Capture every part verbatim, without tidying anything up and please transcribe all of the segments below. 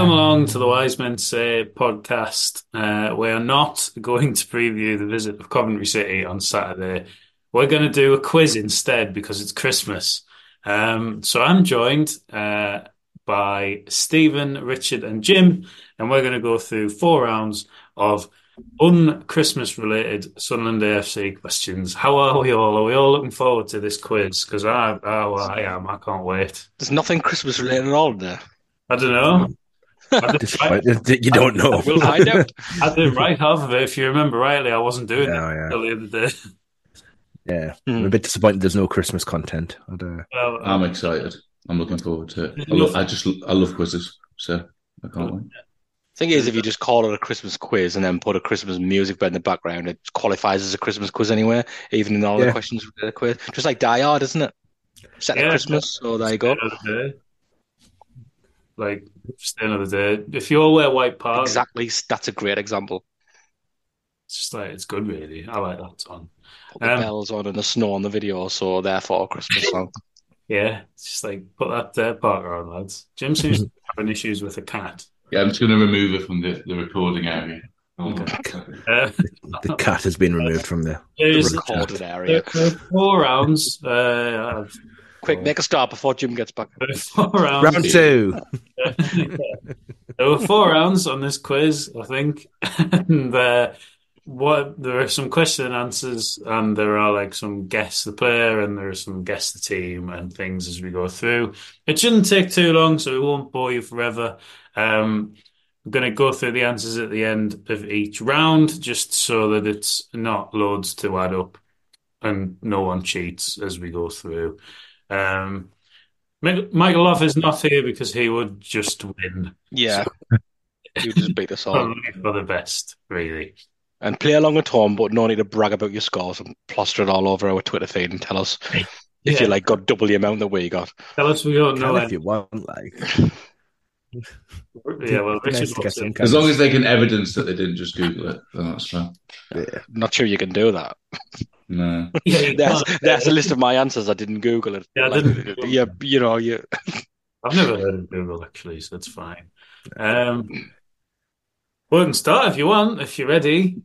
Welcome along to the Wise Men Say podcast. Uh, we are not going to preview the visit of Coventry City on Saturday. We're going to do a quiz instead because it's Christmas. Um, so I'm joined uh, by Stephen, Richard, and Jim, and we're going to go through four rounds of un-Christmas related Sunderland A F C questions. How are we all? Are we all looking forward to this quiz? Because I, oh, I am. I can't wait. There's nothing Christmas related at all there. I don't know. Disappointed that you don't know. We'll find out. I did right half of it. If you remember rightly, I wasn't doing Oh, it yeah. until the other day. Yeah, Hmm. I'm a bit disappointed there's no Christmas content. I'd, uh, Well, I'm excited. I'm looking forward to it. I, lo- I just I love quizzes, so I can't wait. Thing is, if you just call it a Christmas quiz and then put a Christmas music bed in the background, it qualifies as a Christmas quiz anyway, even in all Yeah. the questions for the quiz. Just like Die Hard, isn't it? Set Yeah. at Christmas, so there you go. Another day. Like, stay another day. If you all wear white park, Exactly, that's a great example. it's just like, it's good, really. I like that song. Put the Um, bells on and the snow on the video, so therefore a Christmas song. Yeah, it's just like, put that uh, Parker on, lads. Jim seems to be having issues with a cat. Yeah, I'm just going to remove it from the, the recording area. Oh, Uh, the cat has been removed from the. there's the Recorded there area. are four rounds. Uh, Quick, make a start before Jim gets back. there are four rounds. Round two. There were four rounds on this quiz, I think, and uh, what there are some question and answers, and there are like some guess the player, and there are some guess the team, and things as we go through. It shouldn't take too long, so we won't bore you forever. Um, I'm going to go through the answers at the end of each round, just so that it's not loads to add up, and no one cheats as we go through. Um, Mi- Michael Love is not here because he would just win. Yeah, you just beat us all. Probably for the best, really. And play along at home, but no need to brag about your scores and plaster it all over our Twitter feed and tell us if Yeah. you like got double the amount that we got. Tell us we don't know Can if any. you want, like. Yeah, well, It'd be nice Richard to get wants some it. kind As of- long as they can evidence that they didn't just Google it, then that's fine. Yeah. Not sure you can do that. No. Yeah, you There's can't. there's a list of my answers. I didn't Google it. Yeah, I Like, didn't Google yeah, them. you know, you. I've never heard of Google actually, so it's fine. Um, we can start if you want, if you're ready.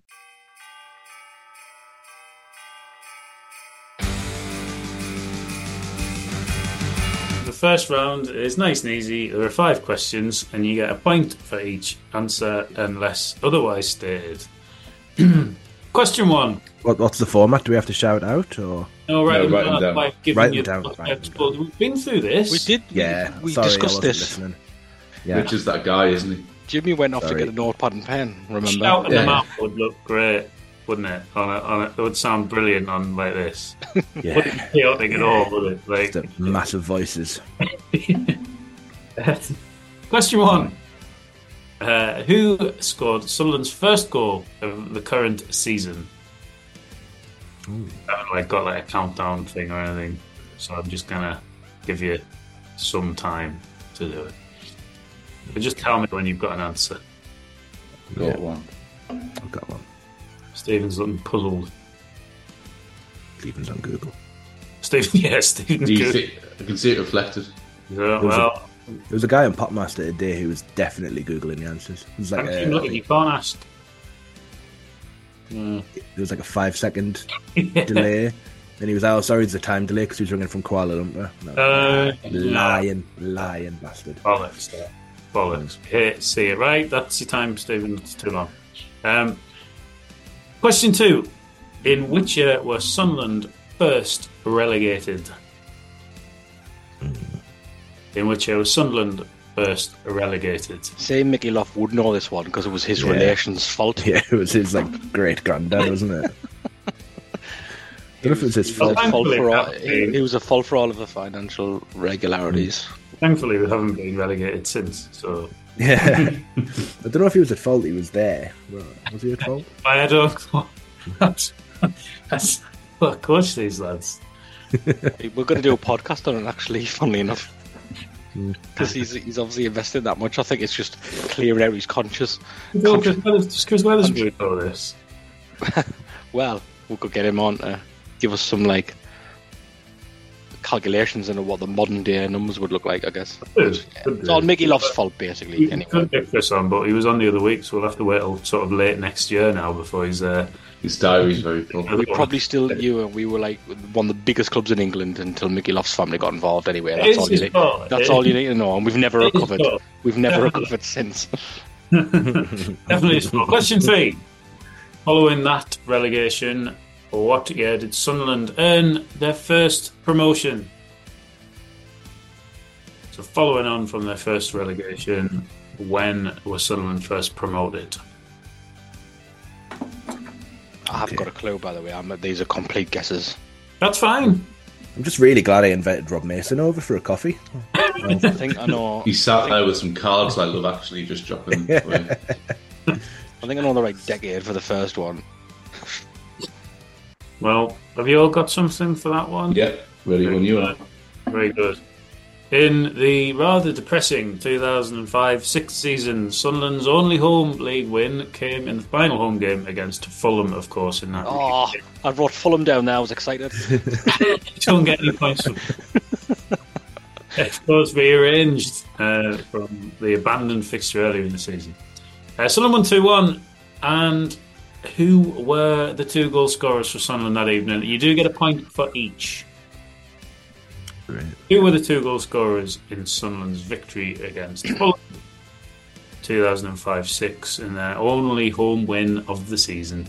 The first round is nice and easy. There are five questions, and you get a point for each answer unless otherwise stated. Question one. What, what's the format? Do we have to shout out or? No, write No, them write them down. down. Like giving Write them you down, the write them context, down. but we've been through this. We did. Yeah, We sorry, I discussed wasn't this. listening. Yeah, Which is that guy, isn't he? Jimmy went off Sorry. to get a notepad and pen. Remember? Shouting Yeah. them out would look great, wouldn't it? On a, on a, it would sound brilliant on like this. Wouldn't yeah. be chaotic at all, would it? Like, The massive voices. question one: uh, Who scored Sunderland's first goal of the current season? I haven't like got like a countdown thing or anything, so I'm just gonna give you some time to do it. But just tell me when you've got an answer. Got Yeah. one. I've got one. Stephen's looking puzzled. Stephen's on Google. Stephen, yeah, Stephen's Do you good. see, I can see it reflected. Yeah, was well, There was a guy on Popmaster today who was definitely Googling the answers. It was like Thank a, you, look, you can't ask. Mm. there was like a five second delay. Then he was, oh, sorry, it's a time delay because he was ringing from Kuala Lumpur. No. Uh, lying, lying bastard. Bollocks. there. Bollocks. Here, see it, right? That's your time, Stephen. It's too long. Um, question two. In which year were Sunderland first relegated? In which year was Sunderland first relegated? Say Mickey Love would know this one because it was his Yeah. relation's fault. Yeah, it was his like great granddad, wasn't it? I don't know if it was his He was, fault. a fault Thankfully, for all, that- he, he was a fault for all of the financial regularities. Thankfully, we haven't been relegated since, so Yeah. I don't know if he was at fault, he was there. Well, was he at fault? I don't know. That's, that's well, coach these lads. We're going to do a podcast on it, actually, funnily enough. Because he's, he's obviously invested that much. I think it's just clearing out his conscience. Just Chris Weatherspoon know this. Well, we could get him on to give us some, like, calculations into what the modern day numbers would look like, I guess. Good. Yeah. Good. It's all Mickey Loft's fault, basically. He Anyway. couldn't get Chris on, but he was on the other week, so we'll have to wait till sort of late next year now before he's uh, His diary's very full. We probably still you and we were like one of the biggest clubs in England until Mickey Loft's family got involved. Anyway, It that's is all you his need. fault. That's It all is- you need to know, and we've never It is his recovered. fault. We've never Definitely. recovered since. Definitely. So question three. Following that relegation, what year did Sunderland earn their first promotion? So following on from their first relegation, when was Sunderland first promoted? I haven't got a clue, by the way. I'm, these are complete guesses. That's fine. I'm just really glad I invited Rob Mason over for a coffee. I think I know. He sat there with some cards I love actually just dropping away. I think I know the right decade for the first one. Well, have you all got something for that one? Yeah, ready when you are. Very good. In the rather depressing two thousand five six season, Sunderland's only home league win came in the final home game against Fulham, of course, in that Oh, league. I wrote Fulham down there. I was excited. You don't get any points for it was rearranged uh, from the abandoned fixture earlier in the season. Uh, Sunderland won two one, and who were the two goal scorers for Sunderland that evening? You do get a point for each. Right. Who were the two goal scorers in Sunderland's victory against Fulham two thousand five six in their only home win of the season?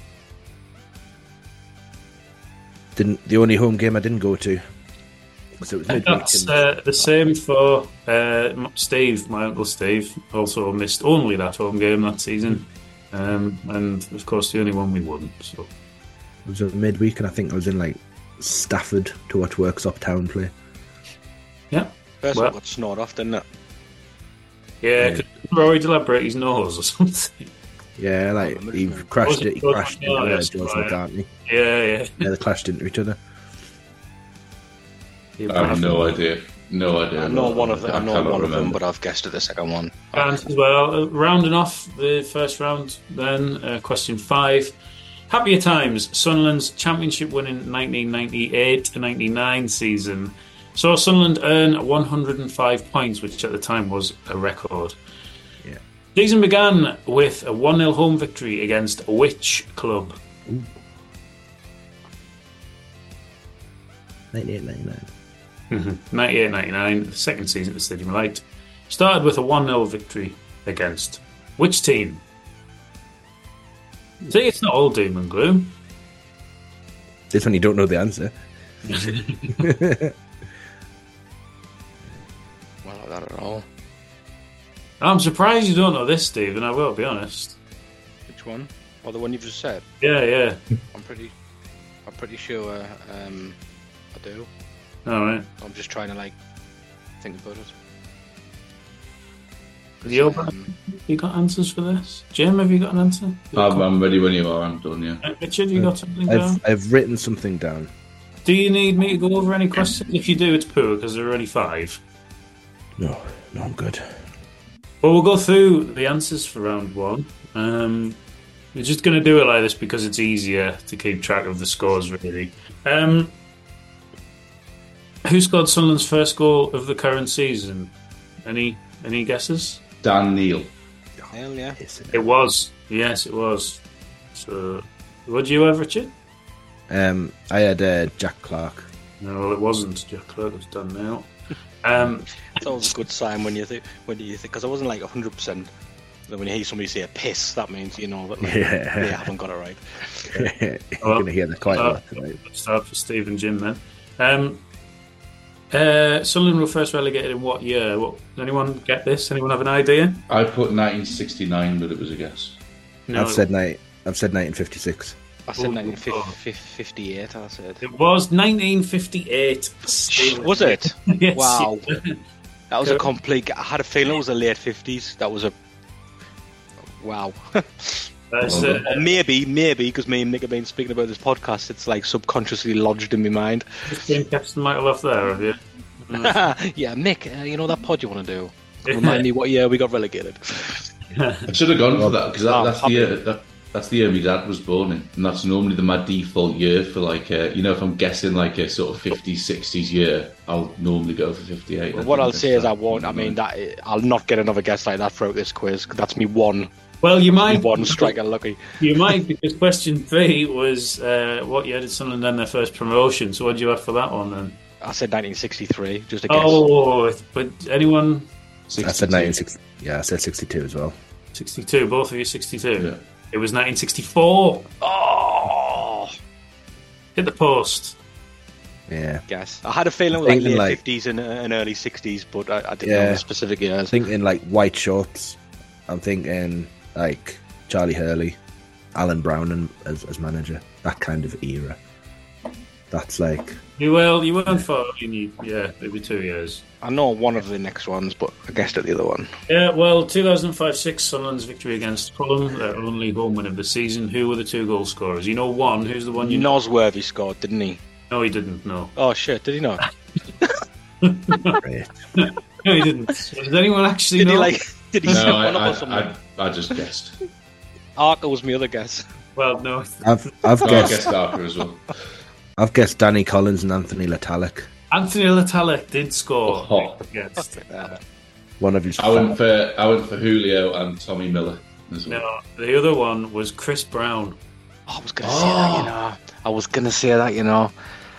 Didn't the only home game I didn't go to. So it was midweek. That's and- uh, the same for uh, Steve, my uncle Steve. Also missed only that home game that season, um, and of course the only one we won. So It was a midweek, and I think I was in like Stafford to watch Worksop Town play. yeah, First Well- one got snored off, didn't it? yeah. Could Rory deliberate his nose or something? Yeah, like remember he it. crashed Was it it. He George crashed into McNally? uh, Yes, George right. McCartney. Yeah, yeah. Yeah, they clashed into each other. I have no idea. No idea. I know one of them. I know cannot one of them, remember. but I've guessed at the second one. And as well, uh, rounding off the first round, then uh, question five. Happier times. Sunderland's championship winning nineteen ninety-eight ninety-nine season saw Sunderland earn one hundred five points, which at the time was a record. Yeah. Season began with a one nil home victory against which club? ninety-eight ninety-nine. ninety-eight ninety-nine, the second season at the Stadium of Light. Started with a one nil victory against which team? See, it's not all doom and gloom. This one you don't know the answer. Well, not that at all. I'm surprised you don't know this, Stephen, I will be honest. Which one? Or the one you've just said? Yeah, yeah. I'm pretty. I'm pretty sure. Um, I do. Alright. I'm just trying to like think about it. You, Um, you got answers for this? Jim, have you got an answer? I'm, I'm ready when you are. I'm done. Yeah. Uh, Richard, you got something down? I've I've written something down. Do you need me to go over any questions? If you do, it's poor because there are only five. No, no, I'm good. Well, we'll go through the answers for round one. Um, we're just going to do it like this because it's easier to keep track of the scores, really. Um, who scored Sunderland's first goal of the current season? Any any guesses? Dan Neal. hell yeah. It was. Yes, it was. So, what do you have, Richard? Um, I had uh, Jack Clark. No, well, it wasn't. Jack Clark was done now. Um, It's always a good sign when you think when you think because I wasn't like one hundred percent. When you hear somebody say a piss, that means you know that like, Yeah. they haven't got it right. You're Well, going to hear that quite a uh, lot tonight. Let's start for Steve and Jim then. Um, uh, Sunderland were first relegated in what year? What, does anyone get this? Anyone have an idea? I put nineteen sixty-nine, but it was a guess. I've said night. I've said nineteen fifty-six. I said Oh, nineteen oh. fifty-eight. I said. It was nineteen fifty-eight. Steve. Was it? Yes. Wow. That was a complete. I had a feeling it was the late fifties. That was a. Wow. That's, uh, Or maybe, maybe because me and Nick have been speaking about this podcast, it's like subconsciously lodged in my mind. Been Captain Michael off there, have you? Yeah, Mick, uh, you know that pod you want to do? Remind me what year we got relegated. I should have gone for that because that, Oh, that's the happy. year. That, that's the year my dad was born in, and that's normally the, my default year for like, uh, you know, if I'm guessing like a sort of fifties, sixties year, I'll normally go for fifty-eight. Well, what I'll say is I won't. I mean, that I'll not get another guess like that throughout this quiz. 'Cause that's me one. Well, you might one striker lucky. You might, because question three was uh, what year did Sunderland end their first promotion? So what did you have for that one then? I said nineteen sixty-three, just a guess. Oh, but anyone? I said nineteen sixty. Yeah, I said sixty-two as well. sixty-two, both of you sixty-two. Yeah. It was nineteen sixty-four. Oh, Hit the post. Yeah. guess. I had a feeling like Thinking late like- fifties and, and early sixties, but I, I didn't Yeah. know the specific I'm years. thinking like white shorts. I'm thinking like Charlie Hurley, Alan Brown and, as, as manager. That kind of era. That's like You well, you weren't far. You need, yeah, maybe two years. I know one of the next ones, but I guessed at the other one. Yeah, well, two thousand five six Sunderland's victory against Fulham, their only home win of the season. Who were the two goal scorers? You know one. Who's the one you know? Nosworthy scored, didn't he? No, he didn't. No, Oh shit, did he not? great. no, he didn't. Does anyone actually Did know? he like? Did he No, set I, one up or I, something? I, I just guessed. Arca was my other guess. Well, no. I've I've No, I guessed guessed Darker as well. I've guessed Danny Collins and Anthony Latalik. Anthony Latalik did score Oh. against. Uh, One of his. I went for I went for Julio and Tommy Miller as well. no, the other one was Chris Brown. Oh, I was gonna say that, you know. I was gonna say that, you know.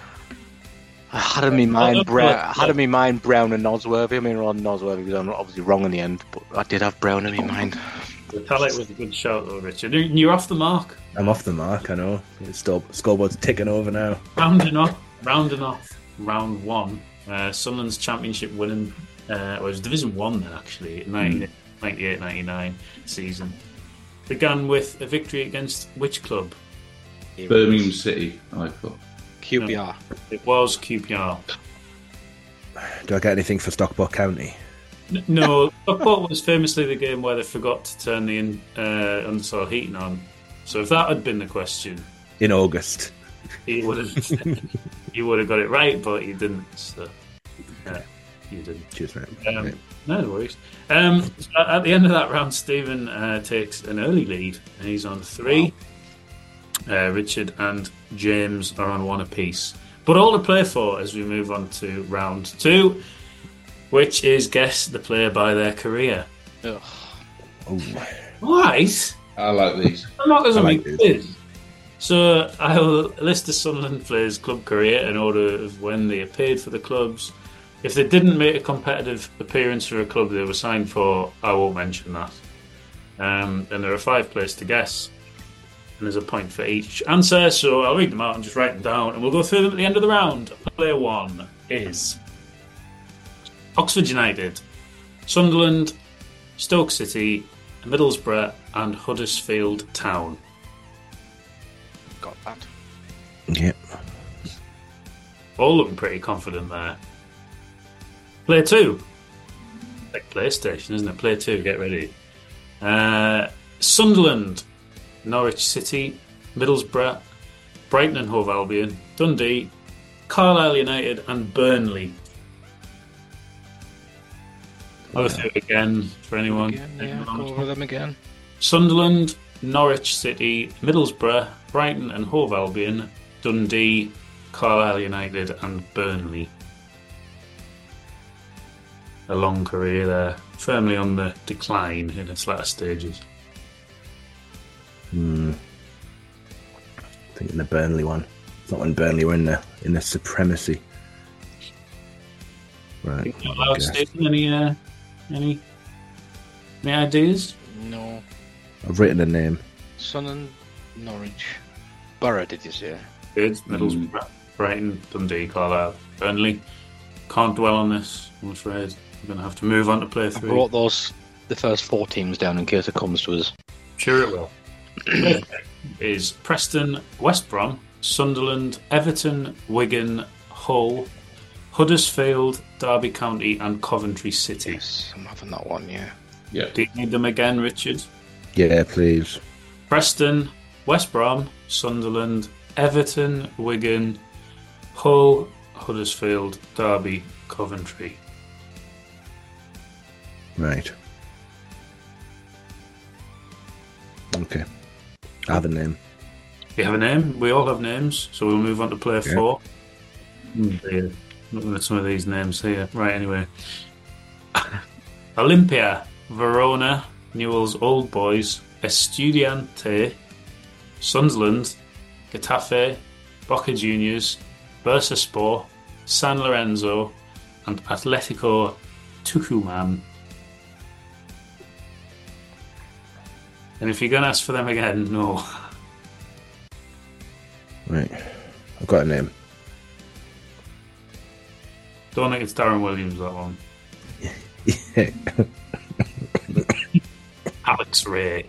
I had in my mind Brown. I had in my mind Brown and Nosworthy. I mean, Ron Nosworthy was obviously wrong in the end, but I did have Brown in my mind. Latalik was a good shout, though, Richard. You're off the mark. I'm off the mark. I know. It's still scoreboard's ticking over now. Rounding off, rounding off round one. Uh, Sunderland's championship winning, uh, well, it was Division One then actually, ninety-eight ninety-nine season. Began with a victory against which club? Birmingham City, I thought. Q P R. It was Q P R. Do I get anything for Stockport County? N- No, Stockport was famously the game where they forgot to turn the in, uh, undersoil heating on. So if that had been the question, In August. he would have you would have got it right, but you didn't. So yeah, you didn't. Cheers, mate. Um, Right. No worries. Um, so at the end of that round, Stephen uh, takes an early lead, and he's on three. Uh, Richard and James are on one apiece. But all to play for as we move on to round two, which is guess the player by their career. Ugh. Oh, Right. I like these. I'm not as I a like big this. quiz. So I'll list the Sunderland players' club career in order of when they appeared for the clubs. If they didn't make a competitive appearance for a club they were signed for, I won't mention that. Um, and there are five players to guess. And there's a point for each answer, so I'll read them out and just write them down, and we'll go through them at the end of the round. Player one is Oxford United, Sunderland, Stoke City, Middlesbrough, and Huddersfield Town. Got that. yeah. All looking pretty confident there. Player two. Like PlayStation, isn't it? Player two, get ready. Uh, Sunderland, Norwich City, Middlesbrough, Brighton and Hove Albion, Dundee, Carlisle United, and Burnley. I'll go through it again for anyone. Again, yeah, go over them again. Sunderland, Norwich City, Middlesbrough, Brighton and Hove Albion, Dundee, Carlisle United, and Burnley. A long career there, firmly on the decline in its latter stages. Hmm. Thinking the Burnley one. It's not when Burnley were in the in the supremacy. Right. Not allowed, Stephen, any, uh, any, any ideas? No. I've written a name. Sunderland, Norwich. Borough, did you say? Good. Middlesbrough, Brighton, Dundee, Carlisle, Burnley. Can't dwell on this, I'm afraid. We're going to have to move on to play I three. brought those, the first four teams down in case it comes to us. Sure it will. Is Preston, West Brom, Sunderland, Everton, Wigan, Hull, Huddersfield, Derby County, and Coventry City. Yes, I'm having that one, yeah. Yeah. Do you need them again, Richard? Yeah, please. Preston, West Brom, Sunderland, Everton, Wigan, Hull, Huddersfield, Derby, Coventry. Right. Okay. I have a name. You have a name? We all have names, so we'll move on to player Yeah. four. Oh dear. Looking at some of these names here. Right, anyway. Olympia, Verona, Newell's Old Boys, Estudiante, Sunderland, Getafe, Boca Juniors, Bursaspor, San Lorenzo, and Atletico Tucumán. And if you're going to ask for them again, no. Right. I've got a name. Don't think it's Darren Williams, that one. Yeah. Alex Ray.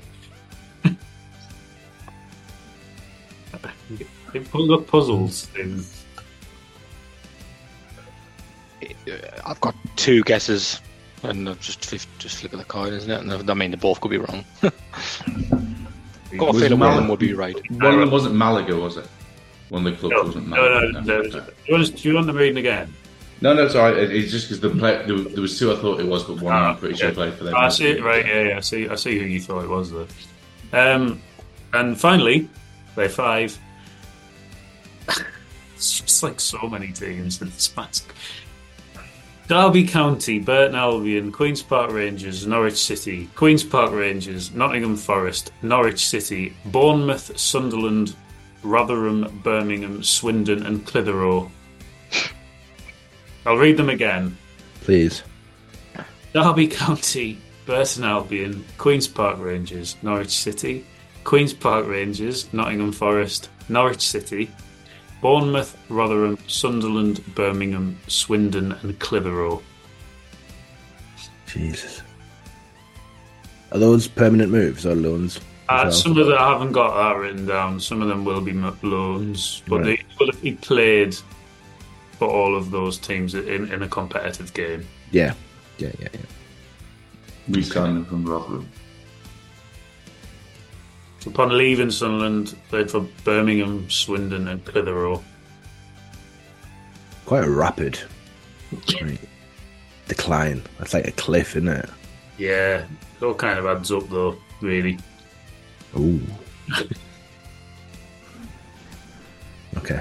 They pulled up puzzles. In... I've got two guesses, and I've just fif- just flip of the coin, isn't it? And I mean, they both could be wrong. Got a Was feeling one of Mal- them would be right. One of them wasn't Malaga, was it? One of the clubs No, wasn't no, Malaga. no. no, no. Do, you want to, do you want them reading again? No, no, sorry. it- It's just because the play, there, there was two I thought it was, but one Ah, I'm pretty sure okay. played for them. I see it, right, yeah, yeah. I see, I see who you thought it was, though. Um, and finally, play five. It's just like so many teams in this match. Derby County, Burton Albion, Queen's Park Rangers, Norwich City, Queen's Park Rangers, Nottingham Forest, Norwich City, Bournemouth, Sunderland, Rotherham, Birmingham, Swindon, and Clitheroe. I'll read them again. Please. Derby County, Burton Albion, Queen's Park Rangers, Norwich City, Queen's Park Rangers, Nottingham Forest, Norwich City, Bournemouth, Rotherham, Sunderland, Birmingham, Swindon, and Clitheroe. Jesus. Are those permanent moves or loans? as Uh, well? some of them I haven't got that written down. Some of them will be m- loans, but Right. they will have he played for all of those teams in, in a competitive game. Yeah. Yeah, yeah, yeah. We signed them from Rotherham. Upon leaving Sunderland, played for Birmingham, Swindon, and Clitheroe. Quite a rapid right, decline. That's like a cliff, isn't it? Yeah, it all kind of adds up, though. Really. Ooh. Okay.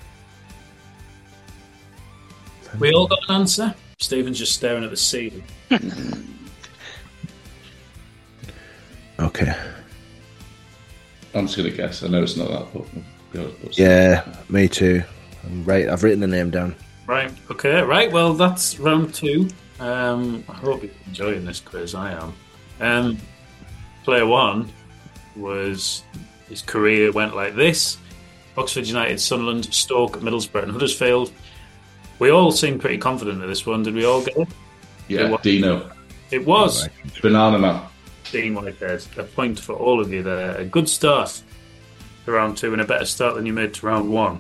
We all got an answer. Stephen's just staring at the ceiling. Okay. I'm just going to guess. I know it's not that, but go but- Yeah, me too. I'm right. I've written the name down. Right. Okay. Right. Well, that's round two. Um, I hope you're enjoying this quiz. I am. Um, player one was his career went like this: Oxford United, Sunderland, Stoke, Middlesbrough, and Huddersfield. We all seemed pretty confident at this one. Did we all get it? Yeah, It was- Dino. It was Banana Man. Dean Whitehead. A point for all of you there. A good start to round two and a better start than you made to round one.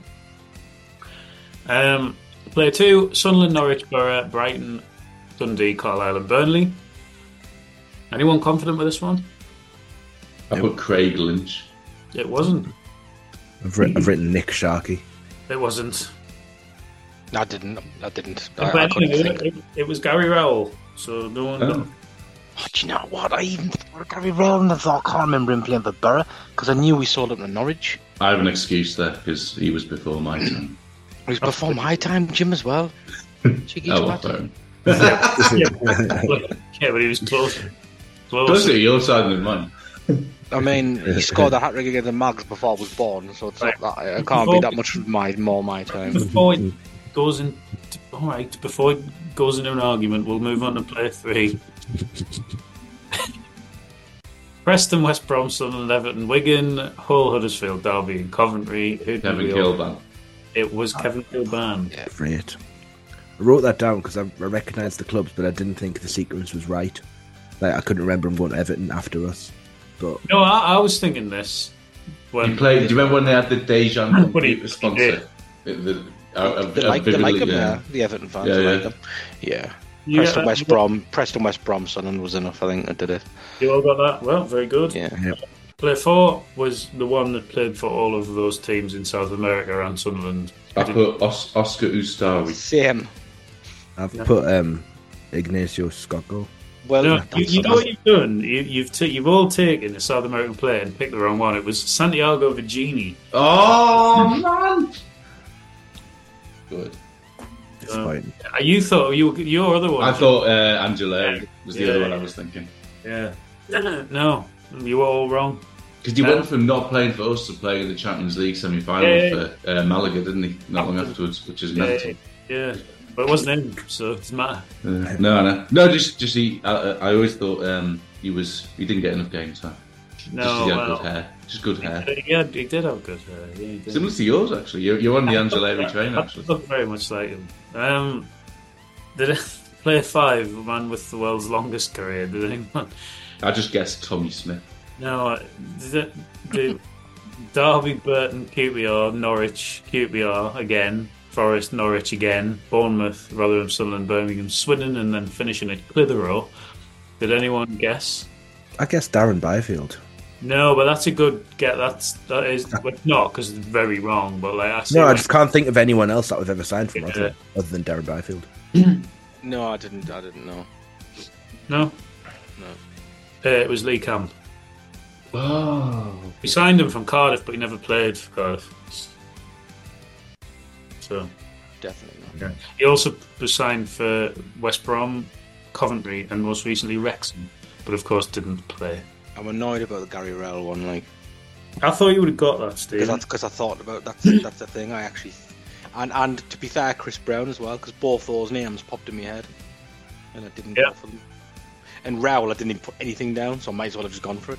Um, player two: Sunderland, Norwich, Borough, Brighton, Dundee, Carlisle, and Burnley. Anyone confident with this one? I put Craig Lynch. It wasn't. I've, writ- I've written Nick Sharkey. It wasn't. I didn't. I didn't. I, I But couldn't anyway, think. it, it was Gary Rowell. So no one. Oh. Oh, do you know what? I even thought of Gary Rowland. I thought I can't remember him playing for Borough because I knew we sold him to Norwich. I have an excuse there because he was before my time. He was before my time, Jim, as well. Cheeky Oh, well, twat. fair enough. Yeah, but he was close. Close. Closer to your side than mine. I mean, he scored a hat trick against the Mags before I was born, so it's Right. not that. It can't be that much my more my time. Before it goes in, all right. Before it goes into an argument, we'll move on to player three. Preston, West Brom, Sunderland, Everton, Wigan, Hull, Huddersfield, Derby, and Coventry. Who did Kevin we all- Kilban. It was Kevin Kilban. Great. I wrote that down because I, I recognised the clubs, but I didn't think the sequence was right. Like I couldn't remember him going to Everton after us. But No, I, I was thinking this. When He played. Do you remember when they had the Dejan What he- computer he sponsor? The, the, uh, They like, they like him yeah. there, the Everton fans. Yeah, they yeah. like him. Yeah. You Preston, got West that? Brom, Preston, West Brom, Sunderland was enough, I think, that did it. You all got that? Well, very good. Yeah. yeah, Player four was the one that played for all of those teams in South America and Sunderland. I put Os- Oscar Ustawi. Same. I've put um, Ignacio Scocco. Well, No, that's, you, you know that's- what you've done? You, you've t- you've all taken a South American player and picked the wrong one. It was Santiago Vigini. Oh man! Good. Disappointing. Uh, You thought you your other one? I thought uh, Angela was the Yeah. other one I was thinking. Yeah. No, you were all wrong. Because he Uh, went from not playing for us to playing in the Champions League semi-final Yeah, yeah, for uh, Malaga, didn't he? Not long afterwards, which is Yeah, mental. yeah. But it wasn't him, so it doesn't matter. Uh, no, no, no. Just, just he. I, I always thought um, he was. He didn't get enough game time. No, just he had well, good hair. Just good hair. Yeah, he did have good hair. Yeah, he did. Similar to yours, actually. You're, you're on the Angeleri train, I actually. look very much like him. Um, did it play five, a man with the world's longest career? Did anyone? I just guessed Tommy Smith. No, did it, did Derby, Burton, Q P R, Norwich, Q P R again, Forest, Norwich again, Bournemouth, Rotherham, Sunderland, Birmingham, Swindon, and then finishing at Clitheroe. Did anyone guess? I guess Darren Byfield. No, but that's a good get. That's that is well, not because it's very wrong. But like I see, No, I like, just can't think of anyone else that we've ever signed from Yeah. Rotherham other than Darren Byfield. no, I didn't. I didn't know. no, No. uh, it was Lee Camp. Oh. We signed him from Cardiff, but he never played for Cardiff. So Definitely not. he also was signed for West Brom, Coventry, and most recently Wrexham, but of course didn't play. I'm annoyed about the Gary Rowell one, like I thought you would have got that, Steve. because that's because I thought about that's that's the thing. I actually, and and to be fair, Chris Brown as well, because both those names popped in my head, and I didn't Yeah. go for them. And Rowell, I didn't even put anything down, so I might as well have just gone for it.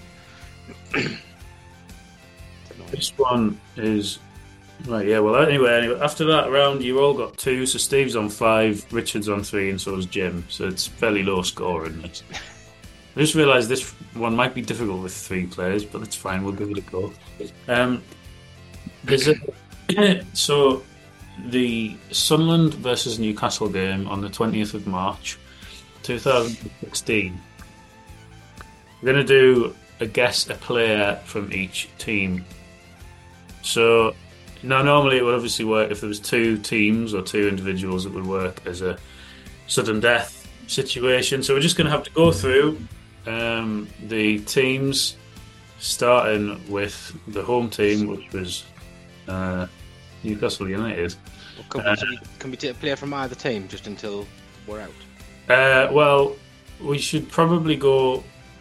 This one is right. Yeah. Well, anyway, anyway, after that round, you all got two. So Steve's on five, Richard's on three, and so is Jim. So it's fairly low scoring. This. I just realised this one might be difficult with three players, but that's fine. We'll give it a go. Um, there's a so the Sunderland versus Newcastle game on the twentieth of March, two thousand sixteen. We're going to do a guess a player from each team. So now normally it would obviously work if there was two teams or two individuals. It would work as a sudden death situation. So we're just going to have to go through um, the teams, starting with the home team, which was uh, Newcastle United. Well, can, we, so we, can we take a player from either team just until we're out? Uh, well, we should probably go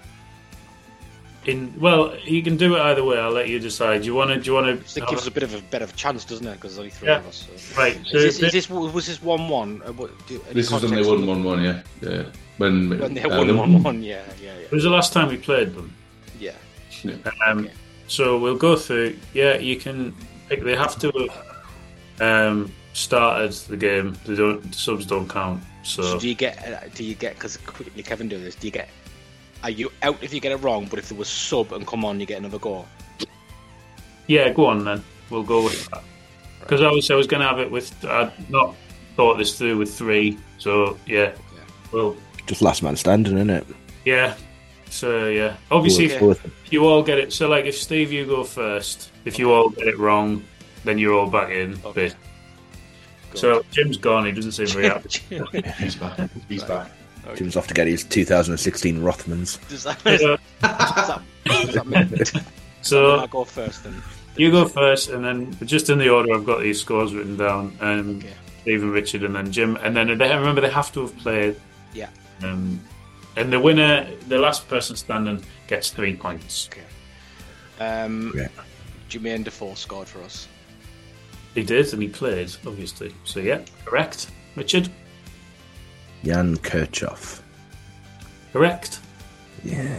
in. Well, you can do it either way. I'll let you decide. Do you want to? Do you want So it gives us a bit of a better chance, doesn't it? Because there's only three Yeah. of us. So. Right. So Is this, is this was this one one? Uh, what, do, any This was when they context won on- one one, yeah. yeah. When, When they uh, won they- one one, yeah, yeah, yeah, When was the last time we played them? yeah. Um, Okay. So we'll go through. Yeah, you can pick. They have to have um, started the game. They don't. The subs don't count. So So do you get? Uh, do you get? Because quickly, Kevin, do this. Do you get? Are you out if you get it wrong? But if there was sub and come on, you get another go. yeah, go on then. We'll go with that. Because obviously I was going to have it with. I'd not thought this through with three. So yeah, well, Just last man standing, isn't it? yeah. So yeah, obviously Okay. if, if you all get it. So like if Steve, you go first. If you all get it wrong, then you're all back in. Okay. Bit. So Jim's gone. He doesn't seem very happy. He's back. He's back. Jim's off to get his two thousand sixteen Rothmans. Does that, does Uh, that, does that mean so I'll go first then? you go first, and then just in the order I've got these scores written down. Um, Okay. Steve and Richard, and then Jim, and then they remember they have to have played. Yeah. Um, and the winner, the last person standing, gets three points. Okay. Um, Yeah. Jermaine Defoe scored for us. He did, and he played, obviously. So yeah, correct. Richard, Jan Kirchhoff. correct. Yeah.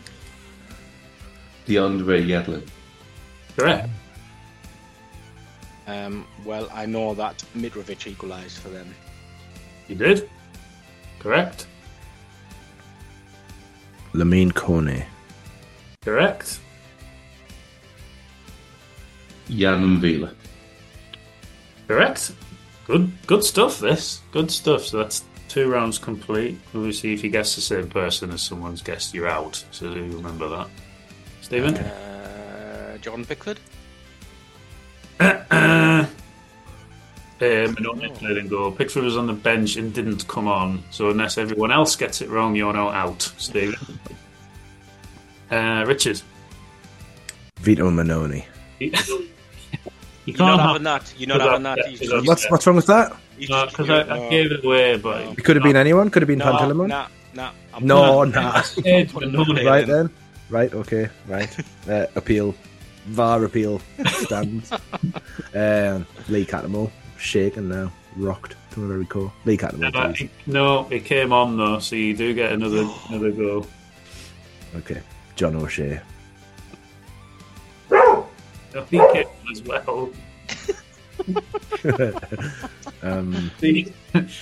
DeAndre Yedlin. Correct. Um, well, I know that Mitrovic equalised for them. You did. Correct. Lamine Kone. Correct. Jan Vila. Correct. Good. Good stuff. This good stuff. So that's two rounds complete. Obviously, if you guess the same person as someone's guessed, you're out. So do remember that. Stephen. Uh, John Pickford. Um, Manone played in goal. Pickford was on the bench and didn't come on. So unless everyone else gets it wrong, you're now out, Stephen. Uh, Richard. Vito Manoni. You You're can't not have having that. You're not having that. Yeah, He's yeah. just- What's what's wrong with that? he's No, just- because I, I no, gave it away, but No. It could have been anyone. Could have been no, Pantilimon. Nah, nah. I'm No, not- nah. Ed Put Manone. it Right in. then. Right. Okay. Right. Uh, appeal. V A R appeal stands. um, Lee Cattermole shaken now, rocked to a very core. Lee Cattermole, Uh, please. it- no, it came on though, so you do get another another go. Okay. John O'Shea. No, he came on as well. um, you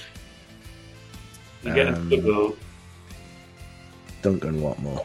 get Um, another go. Duncan Watmore.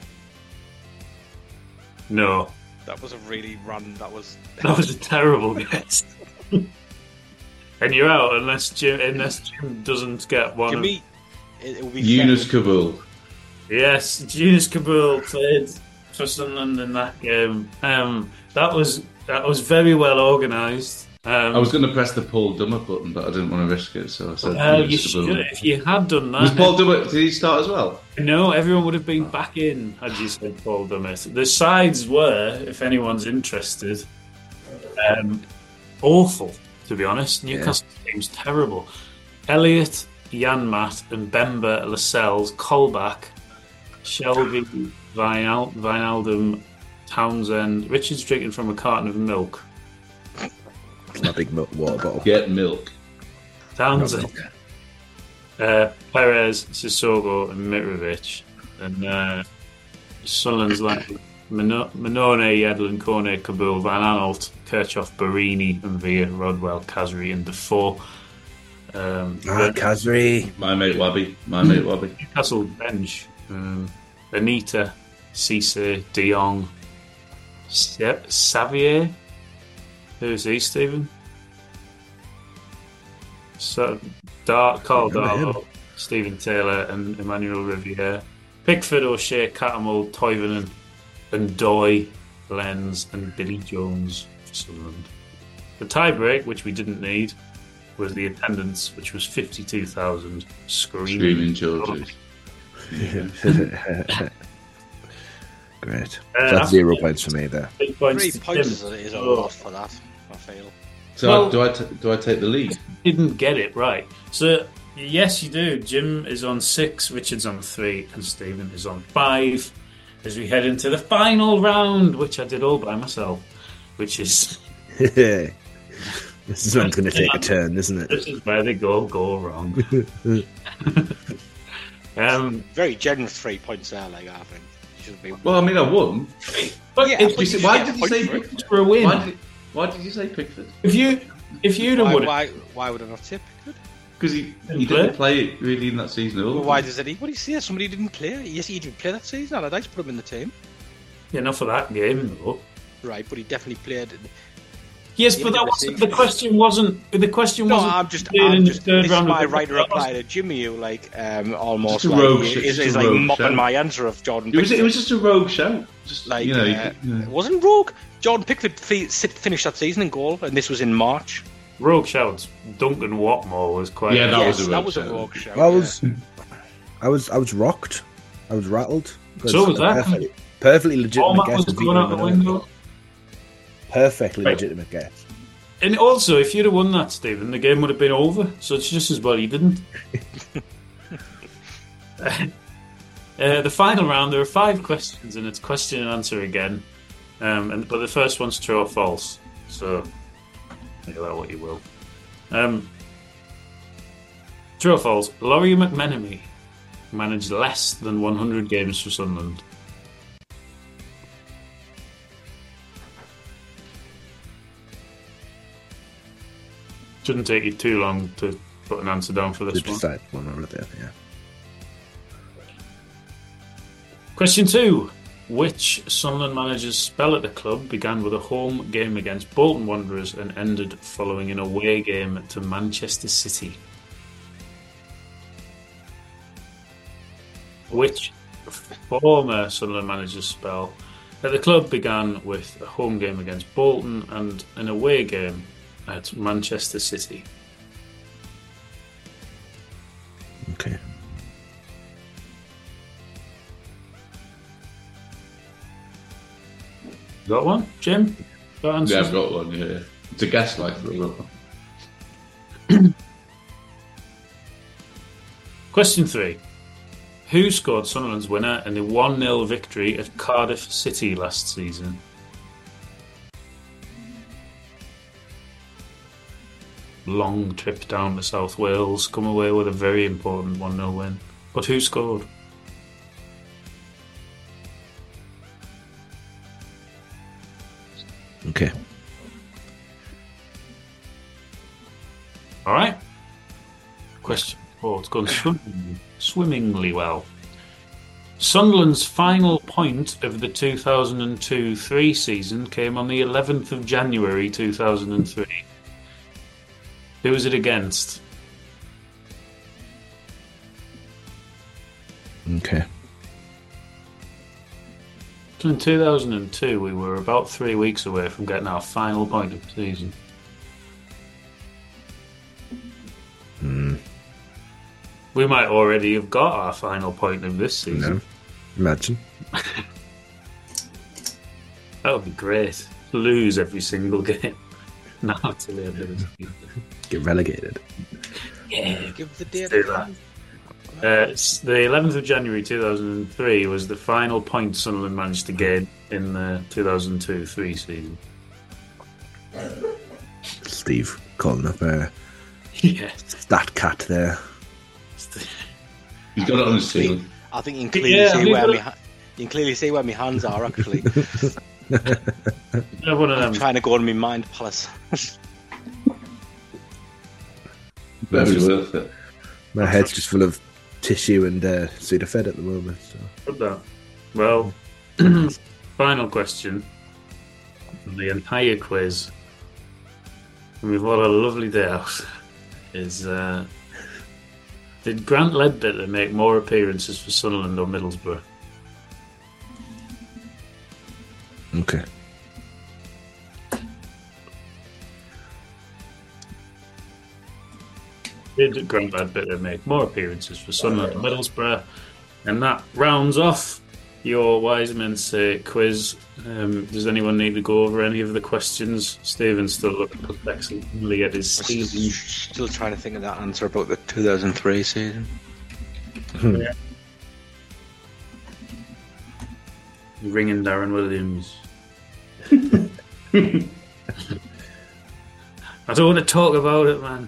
No, That was a really run. That was. that was a terrible guess. And you're out unless Jim unless Jim doesn't get one. Jimmy. It, it will be Yunus fair. Kabul. Of, yes, Yunus Kabul played for Sunderland in that game. Um, that was that was very well organised. Um, I was going to press the Paul Dummer button, but I didn't want to risk it, so I said uh, you Yunus Kabul. should if you had done that. Was Paul Dummer? Did he start as well? No, everyone would have been back in had you said Paul Dummett. The sides were, if anyone's interested, um, awful, to be honest. Newcastle team's terrible. Elliott, Janmat, and Bemba, Lascelles, Colback, Shelby, Vinal- Vinaldum, Townsend. Richard's drinking from a carton of milk. It's my big milk water bottle. Get milk. Townsend, uh, Perez, Sissoko, and Mitrovic. And uh, Sunderland's like Mano- Manone, Yedlin, Kone, Kabul, Van Aanholt, Kirchhoff, Barini, and Villa, Rodwell, Kazri, and Defoe. Um, Ah, the Kazri. My mate Wabby. My mate Wabby. Newcastle bench: um, Anita, Cisse, De Jong, Sa- Xavier. Who's he, Stephen? So, Dar- Carl Remember Darlow, Stephen Taylor, and Emmanuel Riviere. Pickford, O'Shea, Cattermole, Toivonen, and Doy, Lenz, and Billy Jones for Sunderland. The tie-break, which we didn't need, was the attendance, which was fifty-two thousand screaming. Screaming Georges. Great. Uh, So that's zero points for me there. Three points Three to points Tim. is, is a Oh. lot for that. I feel. So Well- do I? T- do I take the lead? Didn't get it right. So, yes, you do. Jim is on six, Richard's on three, and Stephen is on five. As we head into the final round, which I did all by myself, which is This is when it's going to take a turn, isn't it? this is where they go go wrong. um, Very generous three points there, like I think. Should be. Well, I mean, I won. but Yeah, if, Did you say, you why get a did you point say for it. Pickford? for a win, Why did, why did you say Pickford? if you if you'd have Why, won it, why, why would I not tip Pickford? Because he, Didn't he play. didn't play it really in that season at all. Well, why does it? What do you say? Somebody didn't play. Yes, he didn't play that season. Allardyce put him in the team, yeah, not for that game though. right? But he definitely played. Yes, Yeah, but that but wasn't the- the question. Wasn't the question? No, wasn't I'm just. playing in I'm the just third this is round of my the- right to reply to Jimmy, who like um, almost Just a like rogue he- shit, is, just is a like rogue mocking shout. my answer of Jordan. It was, Pickford. it was just a rogue shout. Just like you know, you uh, could- you know. it wasn't rogue. Jordan Pickford fi- sit- finished that season in goal, and this was in March. Rogue shouts. Duncan Watmore was quite. Yeah, that yes, was a that rogue was a shout. rogue shout. I was, I was, I was rocked. I was rattled. So was that. Perfectly, perfectly legitimate All that guess. was of going out the Vito Manone. window. Perfectly Right. legitimate guess. And also, if you'd have won that, Stephen, the game would have been over. So it's just as well you didn't. uh, the final round, there are five questions, and it's question and answer again. Um, and but the first one's true or false. So think about what you will. Um, true or false? Laurie McMenemy managed less than one hundred games for Sunderland. Shouldn't take you too long to put an answer down for this The one. decide one over there. Yeah. Question two. Which Sunderland manager's spell at the club began with a home game against Bolton Wanderers and ended following an away game to Manchester City? Which former Sunderland manager's spell at the club began with a home game against Bolton and an away game at Manchester City? Okay. Got one, Jim? Got answers? Yeah, I've got one. Yeah, it's a guess like for a while. Question three. Who scored Sunderland's winner in the one nil victory at Cardiff City last season? Long trip down to South Wales, come away with a very important one nil win. But who scored? Okay. All right. Question four. It's gone swimmingly, swimmingly well. Sunderland's final point of the two thousand two three season came on the eleventh of January two thousand three. Who was it against? Okay. So in two thousand two, we were about three weeks away from getting our final point of the season. Hmm. We might already have got our final point of this season. No. Imagine. That would be great. Lose every single game. Now to the end of the season. Get relegated. Yeah. Give the date. Do that. Uh, it's the eleventh of January two thousand three was the final point Sunderland managed to gain in the two thousand two three season. Steve calling up a Yeah. stat cat there. He's got it on his ceiling. I think you can clearly Yeah, see we've where got my ha- you can clearly see where my hands are. Actually, Yeah, one of I'm them. trying to go on my mind palace. Very worth it. My head's just full of tissue and uh, Sudafed at the moment. So. Put that. Well, final question. The entire quiz. And we've had a lovely day out. Is uh, did Grant Ledbetter make more appearances for Sunderland or Middlesbrough? Okay. Did Grant Ledbetter make more appearances for Sunderland or Middlesbrough? And that rounds off your Wise Men Say quiz. Um, does anyone need to go over any of the questions? Stephen's still looking perplexingly at his ceiling. Still trying to think of that answer about the two thousand three season. Yeah. Ringing Darren Williams. I don't want to talk about it, man.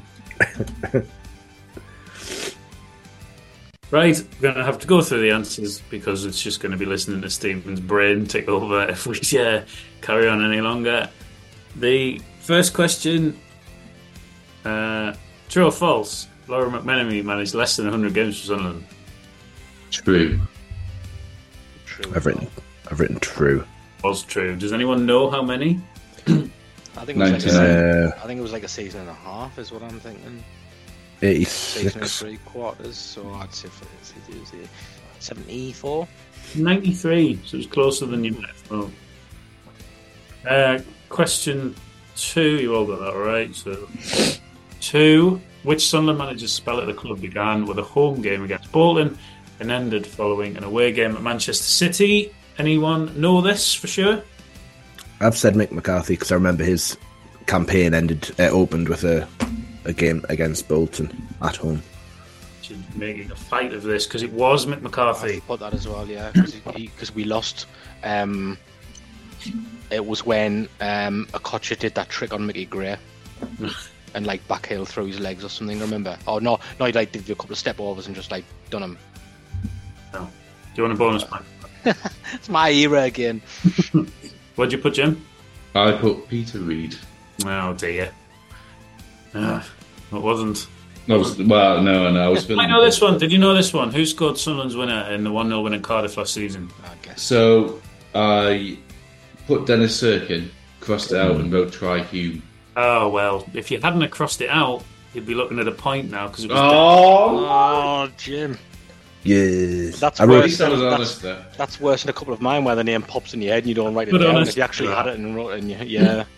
Right, we're going to have to go through the answers because it's just going to be listening to Stephen's brain tick over if we uh, carry on any longer. The first question, uh, true or false? Laura McMenemy managed less than one hundred games for Sunderland. True. True. I've written, I've written true. Was true. Does anyone know how many? I think it was like a, ninety-nine. Uh, I think it was like a season and a half, is what I'm thinking. Season and eighty-six. three quarters. So I'd say for seventy-four. ninety-three, so it was closer than you might have thought. Uh, question two, you all got that right. So, two, which Sunderland manager's spell at the club began with a home game against Bolton and ended following an away game at Manchester City? Anyone know this for sure? I've said Mick McCarthy because I remember his campaign ended, uh, opened with a, a game against Bolton at home. She's making a fight of this because it was Mick McCarthy. I put that as well, yeah, because we lost. Um, it was when um, Okocha did that trick on Mickey Gray and like backheel through his legs or something. Remember? Oh no, no, he like did a couple of step overs and just like done him. No. Do you want a bonus point? It's my era again. What'd you put, Jim? I put Peter Reid. Oh dear. Uh, it wasn't. No, well, no, no. I was I feeling know this one. Did you know this one? Who scored Sunderland's winner in the one nil win in Cardiff last season? I guess. So I put Dennis Sirkin, crossed it out, and wrote Try Hume. Oh, well, if you hadn't have crossed it out, you'd be looking at a point now because it was. Oh, Oh, Jim. Yes. That's I at wrote, worse. least I was That's- honest there. That's worse than a couple of mine where the name pops in your head and you don't write it But down. honest- If you actually had it and wrote it, and you, yeah.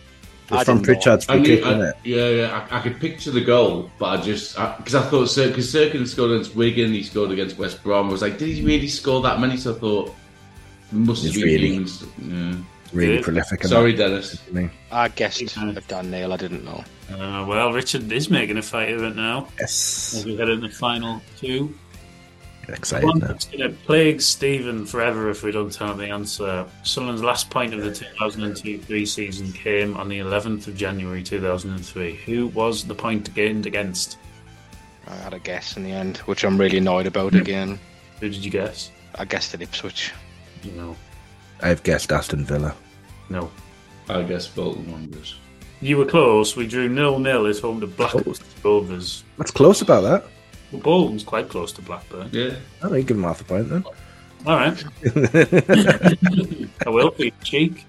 I from didn't know. Pritchard's I free knew, kick, I, wasn't it? yeah, yeah. I, I could picture the goal, but I just because I, I thought because Serkin scored against Wigan, he scored against West Brom. I was like, did he really score that many? So I thought must have He's been really- humans. Yeah. Really Yeah. prolific. in Sorry, that. Dennis. I mean, I guessed Yeah. at Dan Neil. I didn't know. Uh, well, Richard is making a fight of it now yes. as we head into the final two. Excited One now. that's going to plague Stephen forever if we don't tell him the answer. Sunderland's last point of the two thousand two three season came on the eleventh of January two thousand three. Who was the point gained against? I had a guess in the end, which I'm really annoyed about again. Who did you guess? I guessed at Ipswich. You know, I've guessed Aston Villa. no. I guess Bolton Wanderers. You were close. We drew nil nil at home to Blackburn Rovers. That's close about that. Well, Bolton's quite close to Blackburn. Yeah. I think give him half a point then. All right. I will, for your cheek.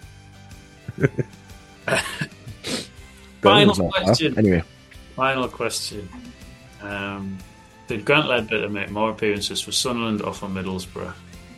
Final Burnley's not far. question. Anyway, Final question. Um, did Grant Ledbetter make more appearances for Sunderland or for Middlesbrough?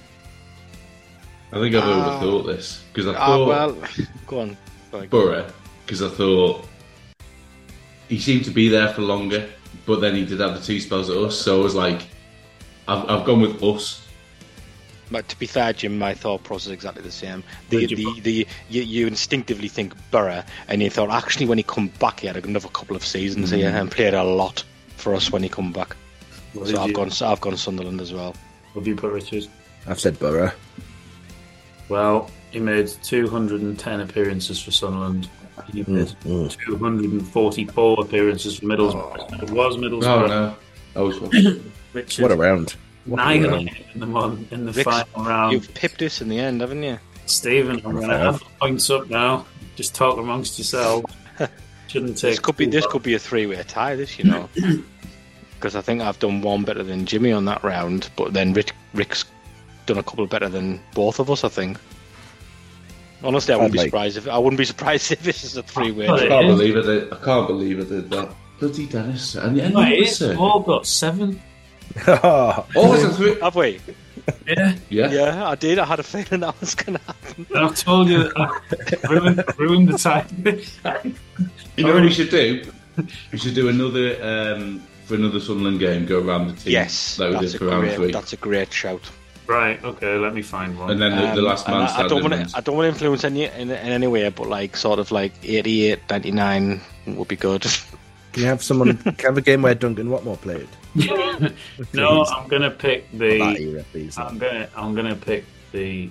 I think I've Ah. overthought this because I Ah, thought well, go on. Sorry. Borough because I thought he seemed to be there for longer, but then he did have the two spells at us. So I was like, I've, I've gone with us. But to be fair, Jim, my thought process is exactly the same. The, Where'd you the, put- the, you, you instinctively think Borough, and you thought actually when he come back, he had another couple of seasons here and played a lot for us when he come back. What So did I've you- gone, I've gone Sunderland as well. What have you put, Richard? I've said Borough. Well, he made two hundred ten appearances for Sunderland. He made Mm. two hundred forty-four appearances for Middlesbrough. It was Oh Middlesbrough. no, I was watching. Richard What a round. What a round. annihilated them on in the Rick's- final round. You've pipped us in the end, haven't you? Stephen, I'm going to have the points up now. Just talk amongst yourselves. Shouldn't take. This could be this could be a three-way tie. This, you know, because I think I've done one better than Jimmy on that round, but then Rick, Rick's done a couple better than both of us. I think. Honestly, I wouldn't be Like- surprised if I wouldn't be surprised if this is a three-way. Oh, I it tie. can't is. believe I did. I can't believe I did that. Bloody Dennis. And the end No, of it the is. circuit. All got seven. Oh, Oh, it's a three. Have we? Yeah. Yeah. Yeah, I did. I had a feeling that was going to happen. And I've told you that I ruined, ruined the time. You know what we should do? We should do another um, for another Sunderland game. Go around the team. Yes, like we that's did a for round great. three, That's a great shout. Right, okay, let me find one. and then the, the Um, last and man I, I standing. don't want wins. to. I don't want to influence any in, in any way, but like sort of like eighty-eight, ninety-nine would be good. can you have someone? Can you have a game where Duncan Watmore played? No, I'm going to pick That the. era, please. I'm gonna I'm gonna pick the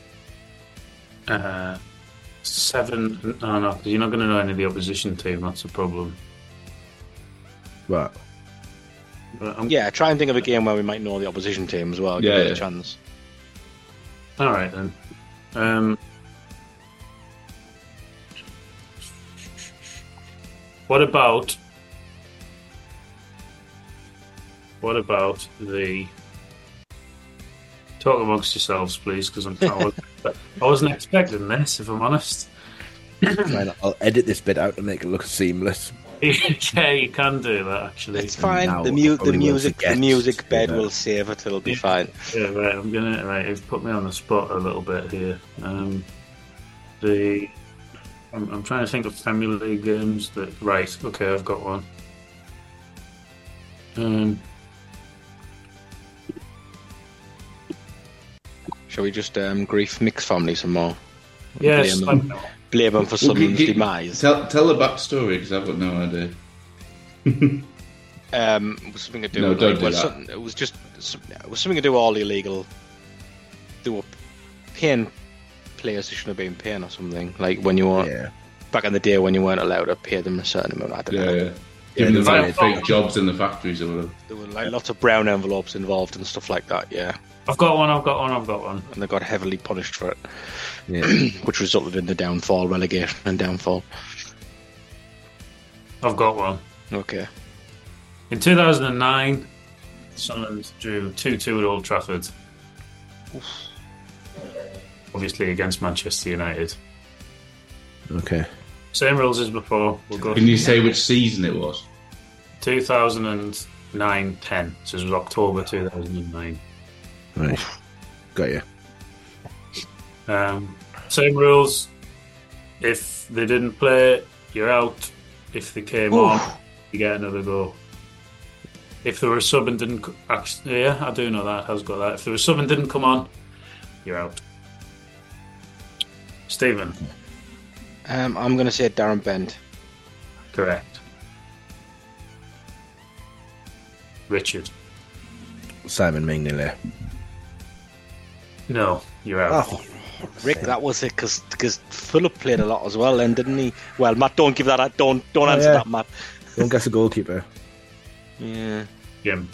uh, seven. No, no, because you're not gonna know any of the opposition team. That's the problem. What? But I'm, Yeah, try and think of a game where we might know the opposition team as well. Give Yeah, it yeah. a chance. All right then. Um, what about what about the? Talk amongst yourselves, please, because I'm. I wasn't, I wasn't expecting this, if I'm honest. Fine, I'll edit this bit out to make it look seamless. Yeah, you can do that actually. It's fine. now The, I mu- the probably will music, the forget. music bed Yeah. will save it. It'll be fine. Yeah, right. I'm gonna right. You've put me on the spot a little bit here. Um, the I'm, I'm trying to think of Premier League games that. Right. Okay, I've got one. Um, Shall we just um, grief mix family some more? yes. Blame them, blame them for Well, Sunderland's g- g- demise. Tell tell the backstory because I've got no idea. Um, it was something to do. No, with, don't like, do well, that. something- it was just some- it was something to do with all the illegal. They were paying players who shouldn't have been paying or something. Like when you were Yeah. back in the day when you weren't allowed to pay them a certain amount. I don't Yeah, know. yeah. Giving them Yeah, like the- fake jobs in the factories or whatever. There were like lots of brown envelopes involved and stuff like that. Yeah, I've got one. I've got one. I've got one. and they got heavily punished for it, Yeah. which resulted in the downfall, relegation, and downfall. I've got one. Okay. In two thousand nine, Sunderland drew two two at Old Trafford. Obviously against Manchester United. Okay. Same rules as before. We'll go Can you say which season it was? two thousand nine ten. So it was October two thousand nine. Right. Got you. Um, same rules. If they didn't play you're out. If they came Oof. on, you get another go. If there were a sub and didn't... Actually, yeah, I do know that. Has got that. If there was a sub and didn't come on, you're out. Stephen. Um, I'm going to say Darren Bent. Correct. Richard. Simon Mignolet. No, you're out. Oh, Rick, that was it, because Philip played a lot as well then, didn't he? Well, Matt, don't give that... A, don't don't Oh, answer yeah. that, Matt. don't guess a goalkeeper. Yeah. Jim.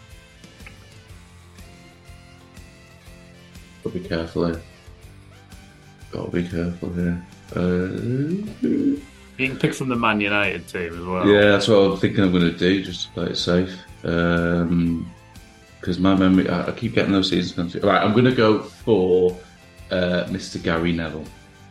Gotta be careful here. Gotta be careful here. Uh, You can pick from the Man United team as well. yeah, that's what I'm thinking I'm going to do, just to play it safe. Because my memory, I, I keep getting those seasons confused. Right, I'm going to go for uh, Mister Gary Neville.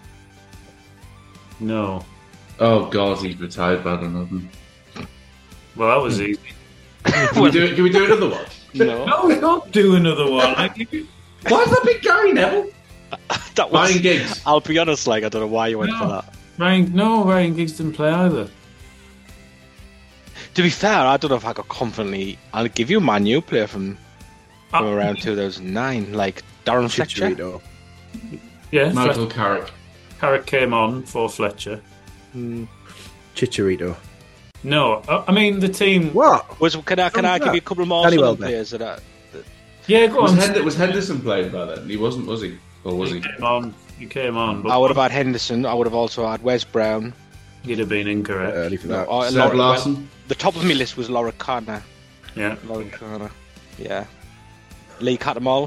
No. Oh God, he's retired bad on them. Well, that was easy. Can we do it? Can we do another one? No. No, we can't do another one. Like, you- Why does that be Gary Neville? That was... Ryan Giggs. I'll be honest, like, I don't know why you went No. for that. Ryan, no, Ryan Giggs didn't play either. To be fair, I don't know if I could confidently... I'll give you a Man U player from, from Ah. around two thousand nine, like Darren Fletcher. Chicharito. Yeah, Michael Fletcher. Carrick. Carrick came on for Fletcher. Chicharito. No, I, I mean the team. What? Was, can I, can Oh, I give yeah. you a couple more Danny Sunderland Welbeck. players that I, Yeah, go Was, on. Hend- was Henderson playing by then? He wasn't, was he? Or was He he? came on. He came on. But I would have had Henderson. I would have also had Wes Brown. He'd have been incorrect. Early for that. Or Seb Laura- Larson? well, the top of my list was Laura Connor. Yeah. Laura Connor. Yeah. Lee Cattermole.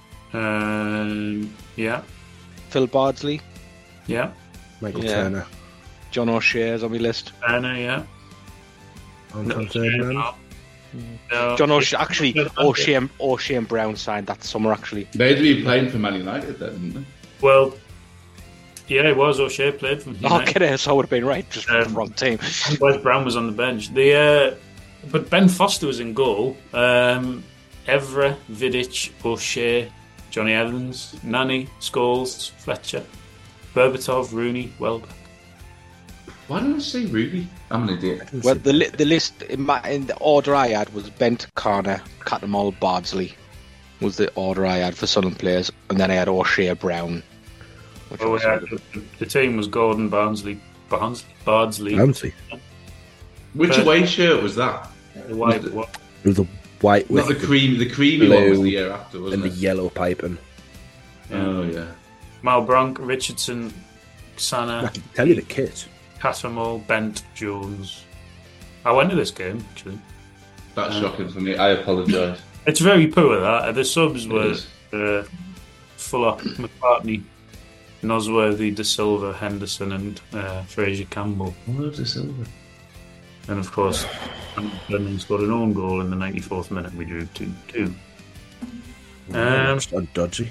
Um, yeah. Phil Bardsley. Yeah. Michael Yeah. Turner. John O'Shea is on my list. Anna, yeah. Anton Ferdinand. No. No. John O'Shea. Actually, O'Shea and, O'Shea and Brown signed that summer, actually. They'd be playing for Man United then, didn't they? Well, yeah, it was O'Shea played from Oh, United. get it. So I would have been right. Just Um, the wrong team. Wes Brown was on the bench. The uh, but Ben Foster was in goal. Um, Evra, Vidic, O'Shea, Johnny Evans, Nani, Scholes, Fletcher, Berbatov, Rooney, Welbeck. Why did I say Ruby? I'm an idiot. Well, the li- the list in, my, in the order I had was Bent, Connor, Cattermole, Bardsley. Was the order I had for Sunderland players, and then I had O'Shea, Brown. Which Oh, was- yeah, the, the team was Gordon, Barnsley, Barnsley, Bardsley, Bouncy. Which Uh, away shirt was that? the white, was the- what, It was a white Not with the cream. The creamy one was blue the year after, and wasn't the it? yellow piping. Oh yeah. Malbronk, Richardson, I Sana, can tell you the kit. Cattermole, Bent, Jones. I went to this game actually. That's shocking for me. I apologise. It's very poor that the subs It were is. uh, Fuller, McCartney, Nosworthy, De Silva, Henderson, and uh, Fraser Campbell. Where's the silver? And of course, Brendan scored an own goal in the ninety-fourth minute. We drew two two. Um, Just on dodgy.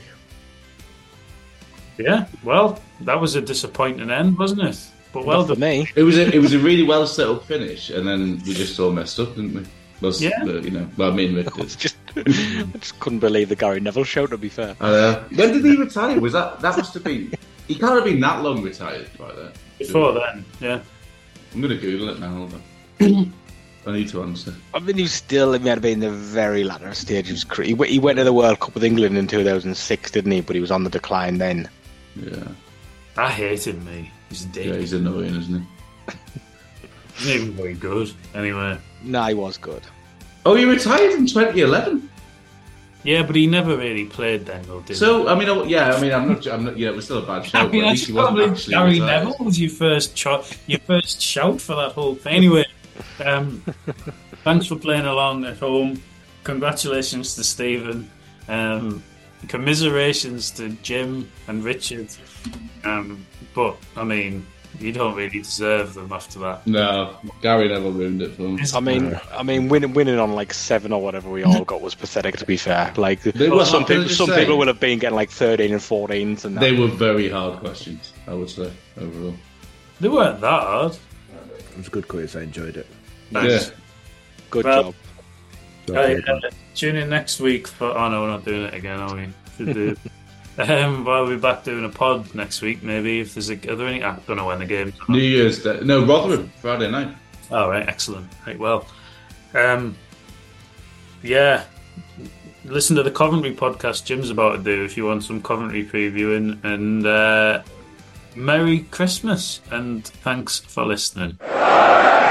yeah, well, that was a disappointing end, wasn't it? But well Not for done. me. It was a it was a really well set up finish, and then we just all messed up, didn't we? Well, s- Yeah. uh, you know. Well, I mean, Rick I did. just, I just couldn't believe the Gary Neville show, to be fair. Uh, when did he retire? Was that that must have been? He can't have been that long retired by then. Before then, yeah. I'm gonna Google it now. Hold on. I need to answer. I mean, he was still, he might have been in the very latter stage of his career. He, w- he went to the World Cup with England in two thousand six, didn't he? But he was on the decline then. Yeah, I hated me. He's a dick. yeah, he's annoying, isn't he? He's not even very good. Anyway. Nah, he was good. Oh, he retired in twenty eleven. Yeah, but he never really played then, though, did he? So I mean, I- yeah, I mean, I'm not. I'm not. Yeah, it was still a bad shout. I mean, but at I least he wasn't probably actually Gary retired. Neville was your first cho- your first shout for that whole thing. Anyway, um, thanks for playing along at home. Congratulations to Stephen. Um, commiserations to Jim and Richard. Um, but I mean, you don't really deserve them after that. No, Gary Neville ruined it for him. I mean, I mean, winning winning on like seven or whatever we all got was pathetic. To be fair, like They were- some can I people, just some say- people will have been getting like thirteen and fourteens, and that. They were very hard questions, I would say, overall. They weren't that hard. It was a good quiz. I enjoyed it. Nice. Yeah. Good Well, job. So Uh, I played yeah, one. tune in next week for. Oh no, we're not doing it again, are we? Should do. Um, well, we'll be back doing a pod next week, maybe. If there's a, are there any? I don't know when the game's on. New Year's Day. No, Rotherham, Friday night. Oh, right, excellent. Right, well, um, yeah. Listen to the Coventry podcast Jim's about to do if you want some Coventry previewing. And uh, Merry Christmas, and thanks for listening.